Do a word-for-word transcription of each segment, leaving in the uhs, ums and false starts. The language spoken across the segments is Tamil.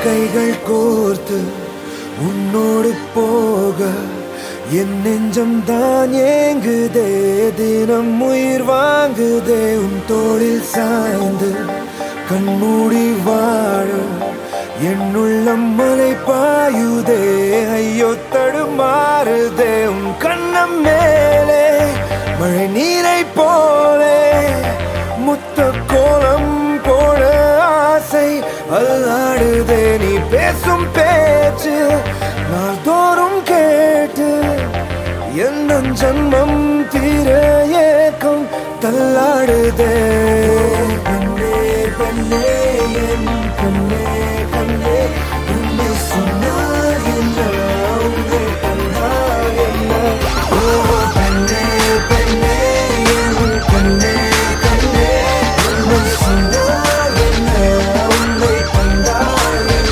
கைகள் கோர்த்து உன்னோடு போக என் நெஞ்சம் தான் ஏங்குதே, தினம் உயிர் வாங்குதே. உன் தோளில் சாய்ந்து கண்மூடி வாழ என் உள்ளம் மலை பாயுதே, ஐயோ தடுமாறுதே. உன் கண்ணம் மேலே மழை நீரை போலே முத்த கோலம் போட ஆசை அல்லாடுதே. நீ பேசும் பேச்சு நாள்தோறும் கேட்டு எந்த ஜன்மம் தீர ஏக்கம் தள்ளாடுதே. கண்ணே கண்ணே என் கண்ணே கண்ணே, உன்னை சொன்னால் என்ன, உன்னை கண்டால் என்ன. ஓ கண்ணே கண்ணே என் கண்ணே கண்ணே, உன்னை சொன்னால் என்ன, உன்னை கண்டால் என்ன.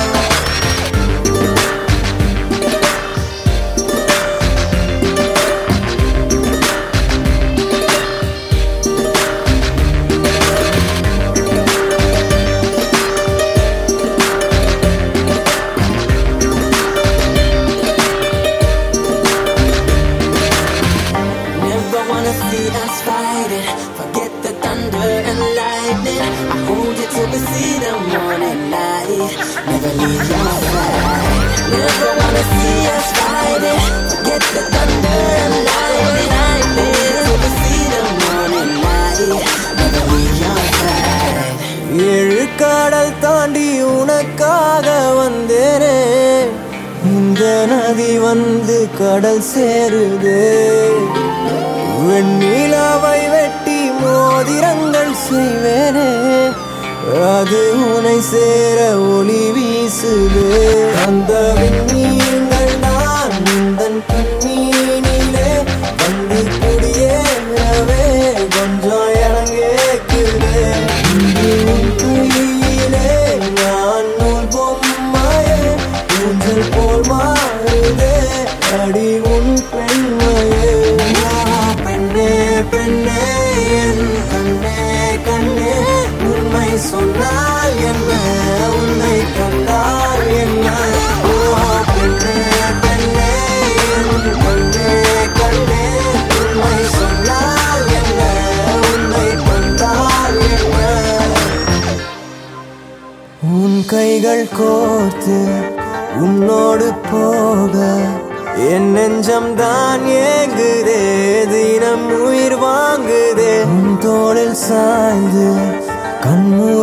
See us fighting, forget the thunder and lightning. I hold you till we see the morning light, never leave your side. Never wanna see us fighting, forget the thunder and lightning. Till we see the morning light, never leave your side. ஏழு கடல் தாண்டி உனக்காக வந்தேனே, இந்த நதி வந்து கடல் சேருதே. வெண்ணிலாவை வெட்டி மோதிரங்கள் செய்வேனே, அது உனை சேர ஒளி வீசுதே. அந்த விண்மீன்கள் நான் உந்தன் கண்ணீனிலே வந்து குடியேறவே கொஞ்சம் இறங்கேக்குதே. கையிலே நான் நூல் பொம்மையே ஊஞ்சல் போல் மாறுதே, அடி உன் பெண்மையே. பெண்ணே என் கண்ணே கண்ணே, உண்மை சொன்னால் என்ன, உன்னை கண்டால் என்ன. ஓ பெண்ணே பெண்ணே என் கண்ணே கண்ணே, உண்மை சொன்னால் என்ன, உன்னை கண்டால் என்ன. உன் கைகள் கோர்த்து உன்னோடு போக என் நெஞ்சம் தான் ஏங்குதே, தினம் உயிர் வாங்குதே. உன் தோளில் சாய்ந்து கண்மூடி